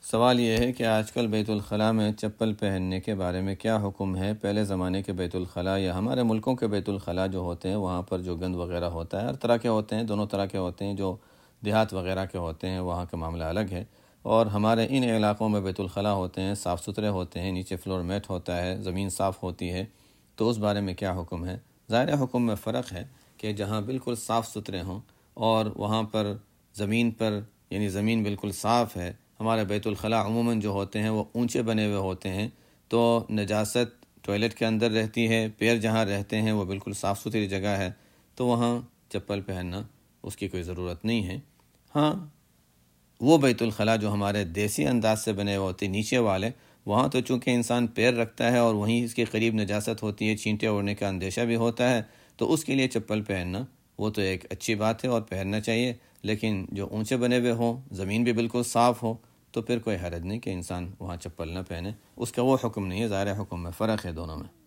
سوال یہ ہے کہ آج کل بیت الخلاء میں چپل پہننے کے بارے میں کیا حکم ہے؟ پہلے زمانے کے بیت الخلاء یا ہمارے ملکوں کے بیت الخلاء جو ہوتے ہیں وہاں پر جو گند وغیرہ ہوتا ہے، ہر طرح کے ہوتے ہیں، دونوں طرح کے ہوتے ہیں، جو دیہات وغیرہ کے ہوتے ہیں وہاں کا معاملہ الگ ہے، اور ہمارے ان علاقوں میں بیت الخلاء ہوتے ہیں، صاف ستھرے ہوتے ہیں، نیچے فلور میٹ ہوتا ہے، زمین صاف ہوتی ہے، تو اس بارے میں کیا حکم ہے؟ ظاہر حکم میں فرق ہے کہ جہاں بالکل صاف ستھرے ہوں اور وہاں پر زمین پر یعنی زمین بالکل صاف ہے. ہمارے بیت الخلاء عموماً جو ہوتے ہیں وہ اونچے بنے ہوئے ہوتے ہیں، تو نجاست ٹوائلٹ کے اندر رہتی ہے، پیر جہاں رہتے ہیں وہ بالکل صاف ستھری جگہ ہے، تو وہاں چپل پہننا اس کی کوئی ضرورت نہیں ہے. ہاں، وہ بیت الخلاء جو ہمارے دیسی انداز سے بنے ہوئے ہوتے نیچے والے، وہاں تو چونکہ انسان پیر رکھتا ہے اور وہیں اس کے قریب نجاست ہوتی ہے، چھینٹے اڑنے کا اندیشہ بھی ہوتا ہے، تو اس کے لیے چپل پہننا وہ تو ایک اچھی بات ہے اور پہننا چاہیے. لیکن جو اونچے بنے ہوئے ہوں، زمین بھی بالکل صاف ہو، تو پھر کوئی حرج نہیں کہ انسان وہاں چپل نہ پہنے. اس کا وہ حکم نہیں ہے، ظاہر حکم میں فرق ہے دونوں میں.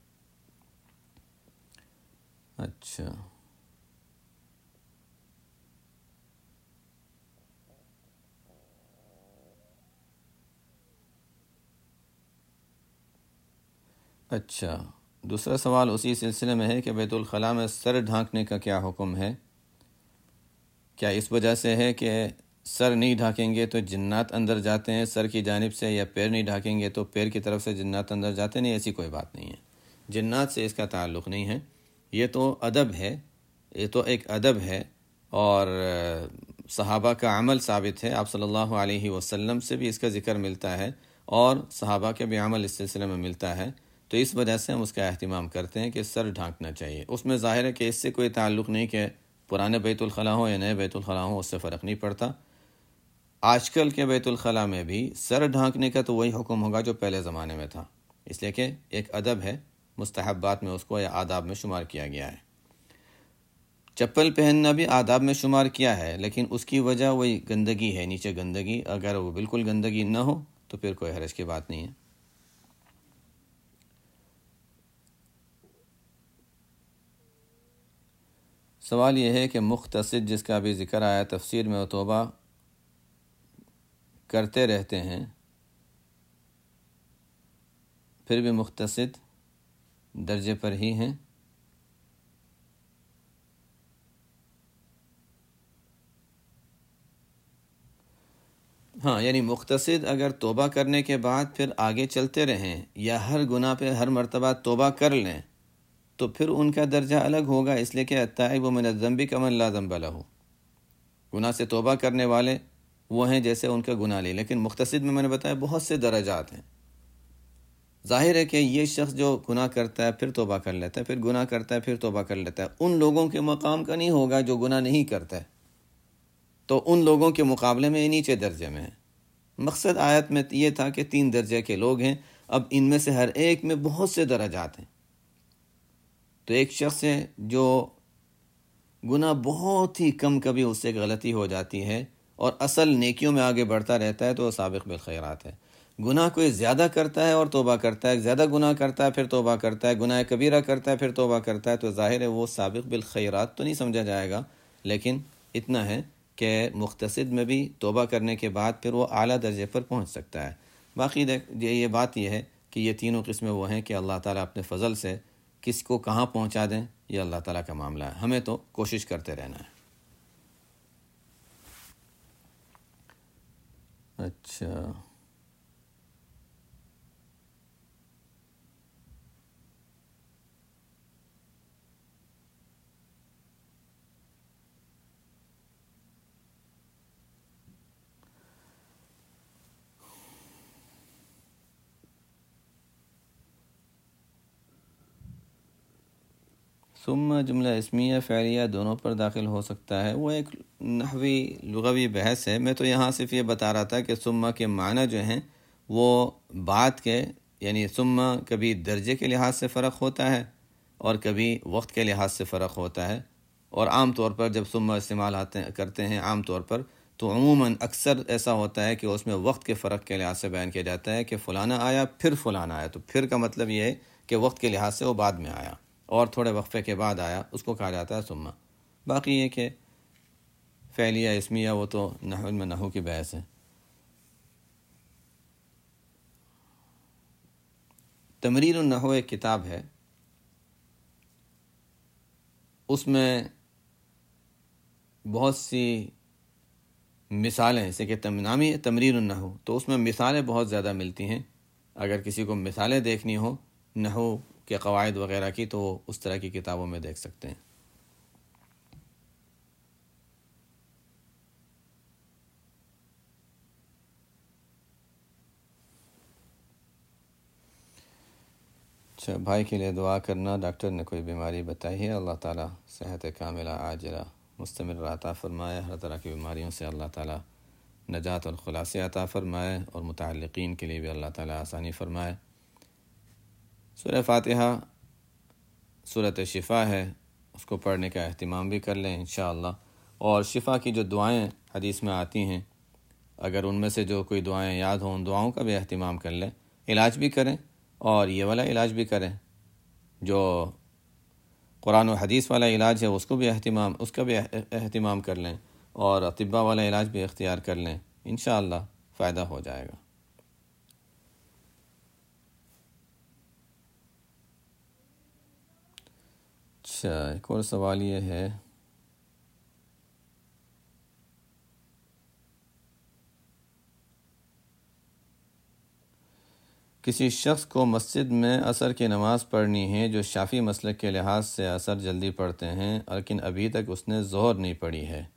اچھا اچھا دوسرا سوال اسی سلسلے میں ہے کہ بیت الخلاء میں سر ڈھانکنے کا کیا حکم ہے؟ کیا اس وجہ سے ہے کہ سر نہیں ڈھانکیں گے تو جنات اندر جاتے ہیں سر کی جانب سے، یا پیر نہیں ڈھانکیں گے تو پیر کی طرف سے جنات اندر جاتے ہیں؟ نہیں، ایسی کوئی بات نہیں ہے، جنات سے اس کا تعلق نہیں ہے. یہ تو ادب ہے، یہ تو ایک ادب ہے، اور صحابہ کا عمل ثابت ہے. آپ صلی اللہ علیہ وسلم سے بھی اس کا ذکر ملتا ہے اور صحابہ کے بھی عمل اس سلسلے میں ملتا ہے، تو اس وجہ سے ہم اس کا اہتمام کرتے ہیں کہ سر ڈھانکنا چاہیے. اس میں ظاہر ہے کہ اس سے کوئی تعلق نہیں کہ پرانے بیت الخلاء ہوں یا نئے بیت الخلاء ہوں، اس سے فرق نہیں پڑتا. آج کل کے بیت الخلاء میں بھی سر ڈھانکنے کا تو وہی حکم ہوگا جو پہلے زمانے میں تھا، اس لیے کہ ایک ادب ہے، مستحبات میں اس کو یا آداب میں شمار کیا گیا ہے. چپل پہننا بھی آداب میں شمار کیا ہے، لیکن اس کی وجہ وہی گندگی ہے، نیچے گندگی. اگر وہ بالکل گندگی نہ ہو تو پھر کوئی حرج کی بات نہیں ہے. سوال یہ ہے کہ مختصد جس کا بھی ذکر آیا تفسیر میں، وہ توبہ کرتے رہتے ہیں پھر بھی مختصد درجے پر ہی ہیں. ہاں، یعنی مختصد اگر توبہ کرنے کے بعد پھر آگے چلتے رہیں یا ہر گناہ پہ ہر مرتبہ توبہ کر لیں تو پھر ان کا درجہ الگ ہوگا، اس لیے کہ التائب من الذنب کمن لا ذنب لہ. گناہ سے توبہ کرنے والے وہ ہیں جیسے ان کا گناہ لے، لیکن مختصد میں نے بتایا بہت سے درجات ہیں. ظاہر ہے کہ یہ شخص جو گناہ کرتا ہے پھر توبہ کر لیتا ہے، پھر گناہ کرتا ہے پھر توبہ کر لیتا ہے، ان لوگوں کے مقام کا نہیں ہوگا جو گناہ نہیں کرتا ہے، تو ان لوگوں کے مقابلے میں یہ نیچے درجے میں ہے. مقصد آیت میں یہ تھا کہ 3 درجے کے لوگ ہیں، اب ان میں سے ہر ایک میں بہت سے درجات ہیں. تو ایک شخص ہے جو گناہ بہت ہی کم کبھی اس سے غلطی ہو جاتی ہے اور اصل نیکیوں میں آگے بڑھتا رہتا ہے، تو وہ سابق بالخیرات ہے. گناہ کوئی زیادہ کرتا ہے اور توبہ کرتا ہے، زیادہ گناہ کرتا ہے پھر توبہ کرتا ہے، گناہ کبیرہ کرتا ہے پھر توبہ کرتا ہے، تو ظاہر ہے وہ سابق بالخیرات تو نہیں سمجھا جائے گا. لیکن اتنا ہے کہ مختصد میں بھی توبہ کرنے کے بعد پھر وہ اعلیٰ درجے پر پہنچ سکتا ہے. باقی یہ بات یہ ہے کہ یہ تینوں قسمیں وہ ہیں کہ اللہ تعالیٰ اپنے فضل سے کس کو کہاں پہنچا دیں، یہ اللہ تعالیٰ کا معاملہ ہے، ہمیں تو کوشش کرتے رہنا ہے. اچھا ثم جملہ اسمیہ فعلیہ دونوں پر داخل ہو سکتا ہے، وہ ایک نحوی لغوی بحث ہے. میں تو یہاں صرف یہ بتا رہا تھا کہ ثم کے معنی جو ہیں وہ بعد کے، یعنی ثم کبھی درجے کے لحاظ سے فرق ہوتا ہے اور کبھی وقت کے لحاظ سے فرق ہوتا ہے. اور عام طور پر جب ثم استعمال کرتے ہیں عام طور پر، تو عموماً اکثر ایسا ہوتا ہے کہ اس میں وقت کے فرق کے لحاظ سے بیان کیا جاتا ہے کہ فلانا آیا پھر فلانا آیا. تو پھر کا مطلب یہ ہے کہ وقت کے لحاظ سے وہ بعد میں آیا اور تھوڑے وقفے کے بعد آیا، اس کو کہا جاتا ہے ثم. باقی یہ کہ فعلیہ اسمیہ وہ تو نحو میں نحو کی بحث ہے. تمرین النحو ایک کتاب ہے، اس میں بہت سی مثالیں، جیسے کہ نامی ہے تمرین النحو، تو اس میں مثالیں بہت زیادہ ملتی ہیں۔ اگر کسی کو مثالیں دیکھنی ہو نحو کے قواعد وغیرہ کی تو وہ اس طرح کی کتابوں میں دیکھ سکتے ہیں۔ اچھا، بھائی کے لیے دعا کرنا، ڈاکٹر نے کوئی بیماری بتائی ہے، اللہ تعالیٰ صحت کاملہ عاجلہ مستمر عطا فرمائے، ہر طرح کی بیماریوں سے اللہ تعالیٰ نجات اور خلاص عطا فرمائے، اور متعلقین کے لیے بھی اللہ تعالیٰ آسانی فرمائے۔ سورہ فاتحہ سورۃ شفا ہے، اس کو پڑھنے کا اہتمام بھی کر لیں انشاءاللہ، اور شفا کی جو دعائیں حدیث میں آتی ہیں، اگر ان میں سے جو کوئی دعائیں یاد ہوں ان دعاؤں کا بھی اہتمام کر لیں، علاج بھی کریں اور یہ والا علاج بھی کریں، جو قرآن و حدیث والا علاج ہے اس کا بھی اہتمام کر لیں، اور اطباء والا علاج بھی اختیار کر لیں، انشاءاللہ فائدہ ہو جائے گا۔ اچھا، ایک اور سوال یہ ہے، کسی شخص کو مسجد میں عصر کی نماز پڑھنی ہے جو شافعی مسلک کے لحاظ سے عصر جلدی پڑھتے ہیں، لیکن ابھی تک اس نے ظہر نہیں پڑھی ہے،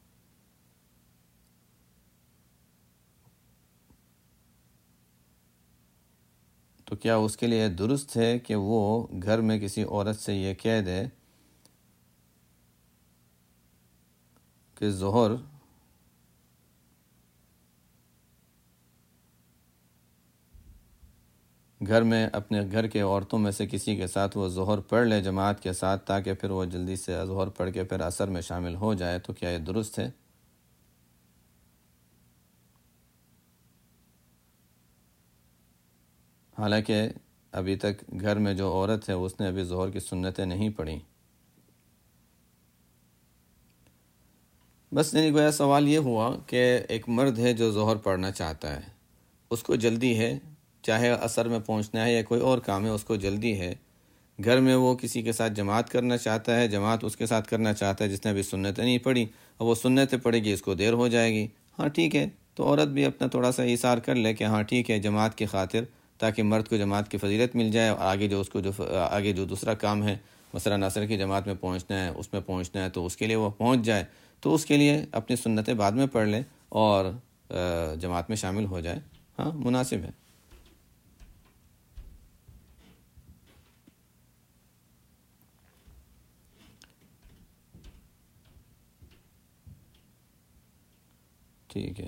تو کیا اس کے لیے درست ہے کہ وہ گھر میں کسی عورت سے یہ کہہ دے کہ ظہر گھر میں اپنے گھر کے عورتوں میں سے کسی کے ساتھ وہ ظہر پڑھ لے جماعت کے ساتھ، تاکہ پھر وہ جلدی سے ظہر پڑھ کے پھر عصر میں شامل ہو جائے، تو کیا یہ درست ہے؟ حالانکہ ابھی تک گھر میں جو عورت ہے اس نے ابھی ظہر کی سنتیں نہیں پڑھی۔ بس یعنی گویا سوال یہ ہوا کہ ایک مرد ہے جو ظہر پڑھنا چاہتا ہے، اس کو جلدی ہے، چاہے عصر میں پہنچنا ہے یا کوئی اور کام ہے، اس کو جلدی ہے، گھر میں وہ کسی کے ساتھ جماعت کرنا چاہتا ہے، جماعت اس کے ساتھ کرنا چاہتا ہے جس نے ابھی سنتیں نہیں پڑھی، اور وہ سنتیں پڑھے گی، اس کو دیر ہو جائے گی۔ ہاں ٹھیک ہے، تو عورت بھی اپنا تھوڑا سا ایثار کر لے کہ ہاں ٹھیک ہے جماعت کی خاطر، تاکہ مرد کو جماعت کی فضیلت مل جائے، اور آگے جو دوسرا کام ہے، مثلا عصر کی جماعت میں پہنچنا ہے، اس میں پہنچنا ہے، تو اس کے لیے وہ پہنچ جائے، تو اس کے لیے اپنی سنتیں بعد میں پڑھ لے اور جماعت میں شامل ہو جائے۔ ہاں مناسب ہے۔ ٹھیک ہے،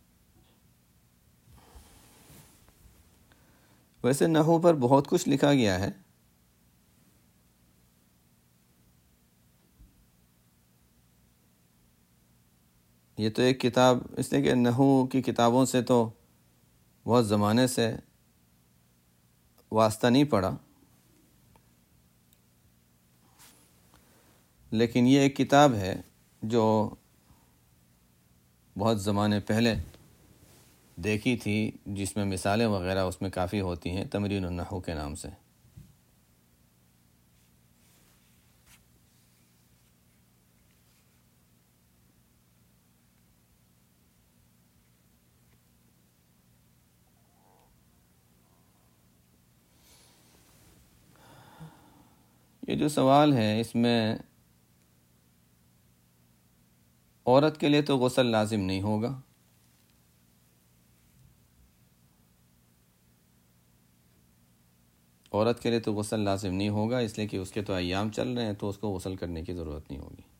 ویسے نحو پر بہت کچھ لکھا گیا ہے، یہ تو ایک کتاب، اس لیے کہ نحو کی کتابوں سے تو بہت زمانے سے واسطہ نہیں پڑا، لیکن یہ ایک کتاب ہے جو بہت زمانے پہلے دیکھی تھی، جس میں مثالیں وغیرہ اس میں کافی ہوتی ہیں، تمرین النحو کے نام سے۔ یہ جو سوال ہے اس میں عورت کے لیے تو غسل لازم نہیں ہوگا، عورت کے لیے تو غسل لازم نہیں ہوگا، اس لیے کہ اس کے تو ایام چل رہے ہیں، تو اس کو غسل کرنے کی ضرورت نہیں ہوگی۔